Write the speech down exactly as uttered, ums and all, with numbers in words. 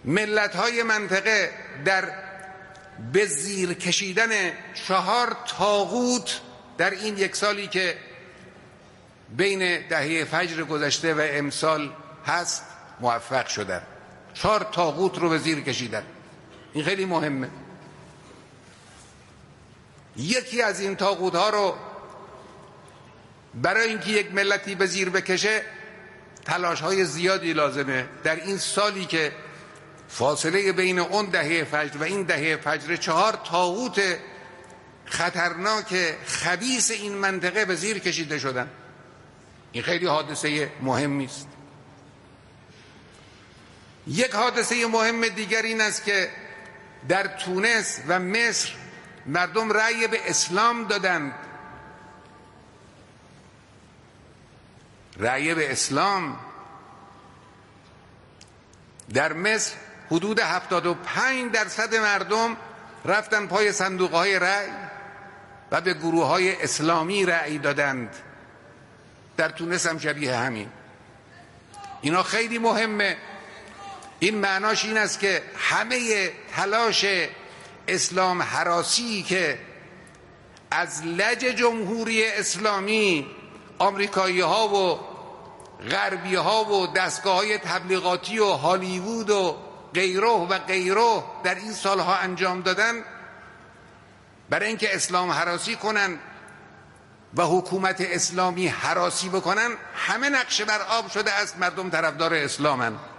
ملت‌های منطقه در به زیر کشیدن چهار طاغوت در این یک سالی که بین دهه فجر گذشته و امسال هست موفق شدن. چهار طاغوت رو به زیر کشیدن. این خیلی مهمه. یکی از این طاغوت ها رو برای اینکه یک ملتی به زیر بکشه تلاش های زیادی لازمه. در این سالی که فاصله بین اون دهه فجر و این دهه فجر چهار طاغوت خطرناک خبیث این منطقه به زیر کشیده شدن. این خیلی حادثه مهمی است. یک حادثه مهم دیگر این است که در تونس و مصر مردم رأی به اسلام دادند. رأی به اسلام. در مصر حدود هفتاد و پنج درصد مردم رفتن پای صندوق‌های رأی و به گروه‌های اسلامی رأی دادند. در تونس هم شبیه همین. اینا خیلی مهمه. این معناش این است که همه تلاش اسلام هراسی که از لج جمهوری اسلامی آمریکایی ها و غربی ها و دستگاه های تبلیغاتی و هالیوود و غیره و غیره در این سالها انجام دادن برای اینکه اسلام هراسی کنن و حکومت اسلامی هراسی بکنن، همه نقشه بر آب شده است. مردم طرفدار اسلامن.